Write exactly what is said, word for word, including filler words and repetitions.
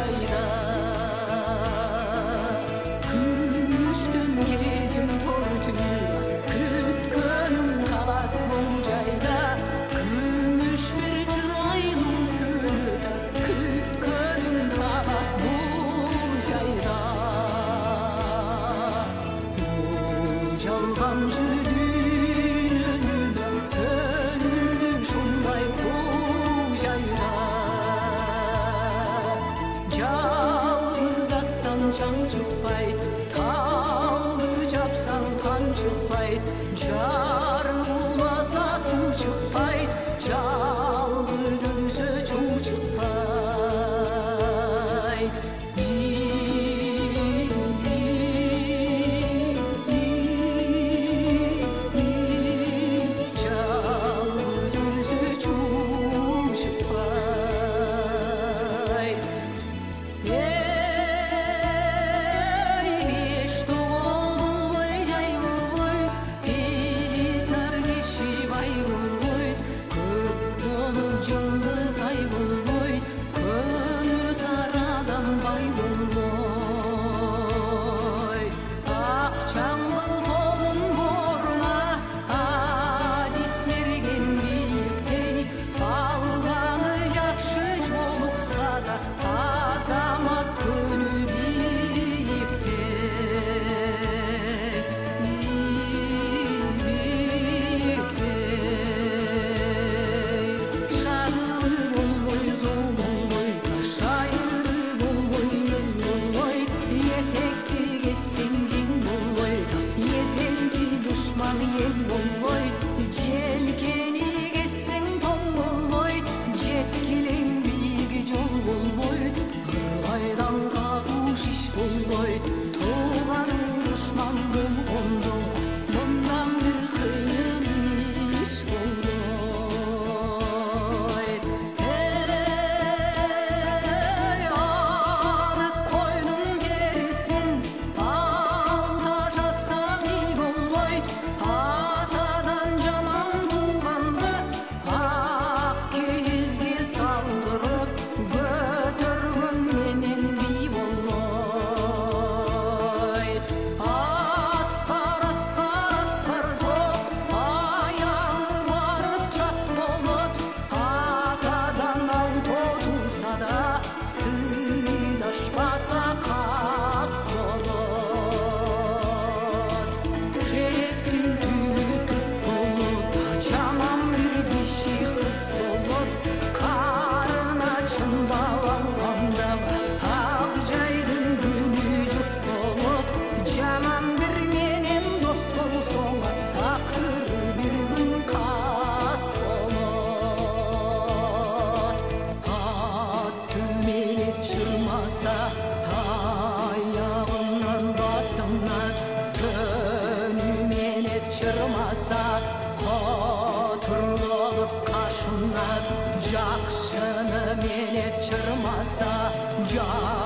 жайда күмүштөн кезим торту күткөнүм калат бул жайда күмүш бир чырайлуу сүрөт күткөнүм калат бул жайда бул жалганчы жан чыкпайт талды жапсаң кан чыкпайт жар буласа суу чыкпайт жалгыз өлсө чуу чыкпайт жалгыз өлсө чуу чыкпайт Düşman ел болбойт, желкени кессең тоң болбойт, жеткилең бийиги жол болбойт, ыргайдан катуу шиш болбойт, тууганың душман болгондо мындан бир кыйын иш болбойт. Эй, арык койдун терисин алда жатсаң ий болбойт, атадан жаман туганды ак кийизге салдырып көтөргөн менен бий болбойт. Аскар аскар аскар топ аягы барып чап болот, атадан алто туса да сыйлашпаса кас болот. Керектин түбү түп болот, жаман бир киши кыз болот, карына чындап алганда ак жайдын күнү жок болот. Жаман бир менен дос болсоң акыры бир күн кас болот. Аты менет чырмаса аягынан басынат, көнү менет чырмаса котур болуп кашынат, жакшыны менет чырмаса